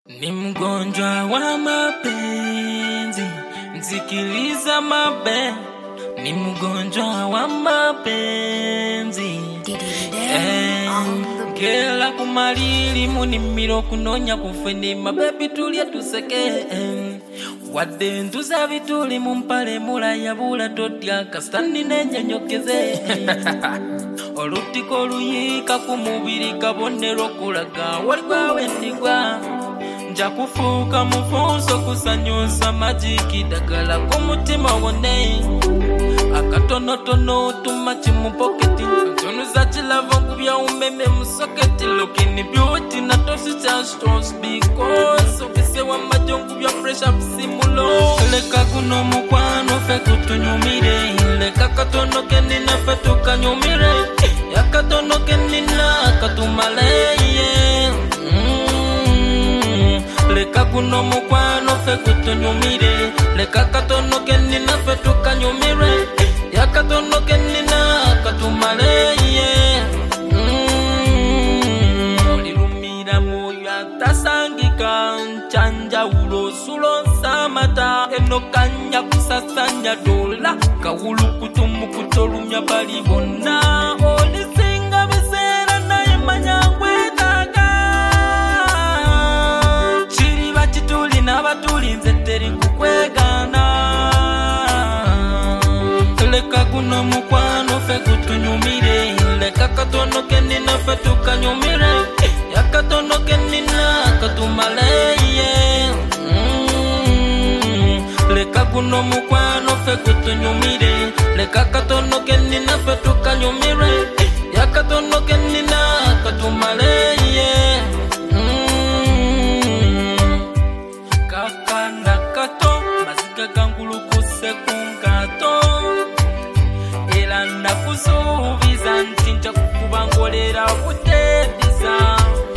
Ni mgonjwa wa mapenzi, msikiliza mabe. Ni mgonjwa wa mapenzi, kela kumalili munimiro kunonya kufeni mabebi tulia tuseke. Wadde ntuza bituli mumpale mula yabula totya kastani nenyonyokeze. Olutiko luyika ku mubiri kabonero kulaga wali gwawe ndigwa. Nja kufuuka mufunso kusanyusa majiki dagala ku mutima wone. Akatonotono tumachi mu pocketi tunuza chilava kubya umeme mu socket. Looking beauty na tosi chastos because ofise wa majongu bya fresh up simulo. Leka kuno mukwano fe kutunyumire, leka katono kenina fe tukanyumire, yakatono kenina katumaleye. Leka kuno mukwano fe kutunyumire, leka katono kenina fe tukanyumire, yakatono kenina katumaleye. Olirumira moyo atasangika, nchanja ulo sulo samata. Eno kanya kusasanya dola, kawulu kutumu kutolumya bali bonna. Olisinga bisera naye manyangwe taka. Chiri batituli na batuli nze teri kukwegana. Leka kuno mukwano fe kutunyumire, leka katono kenina fe tukanyumire, yakatono kenina katumaleye. Leka kuno mukwano fe kutunyumire, leka katono kenina fe tukanyumire, yakatono kenina katumaleye. Kakanda kato mazika gangulu kusekungato. Era nakusuubiza nti nja kukubangolera kutebiza.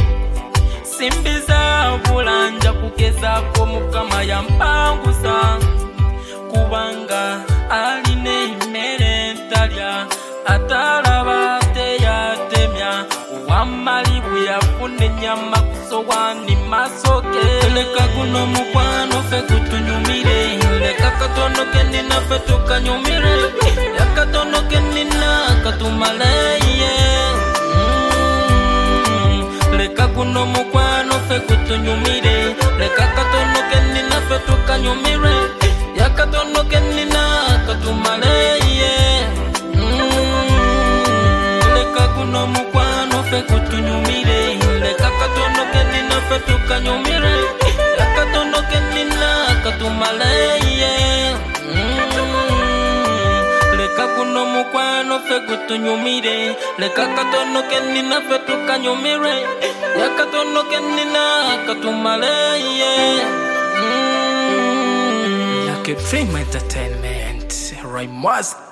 Simbiza bulanja kugezaako Mukama yampanguza. Kubanga aline emmere ntalya, atalaba teyatemya. Owamali bwe yafuna ennyama ku sowaani masoke. Leka guno mukwano fe kutunyumire, leka katono kenina fe tukanyumire, yakatono kenina katumaleye. Leka guno mukwano fe kutunyumire, leka katono kenina fe tukanyumire, yakatono kenina katumaleye. Leka guno mukwano fe kutunyumire, leka katono kenina fe tukanyumire, yakatono kenina katumaleye. Leka kuno mukwano fe kutunyumire, leka katono kenina fe tukanyumire, yakatono kenina katumaleye. Lucky Dream Entertainment, Ray Musk.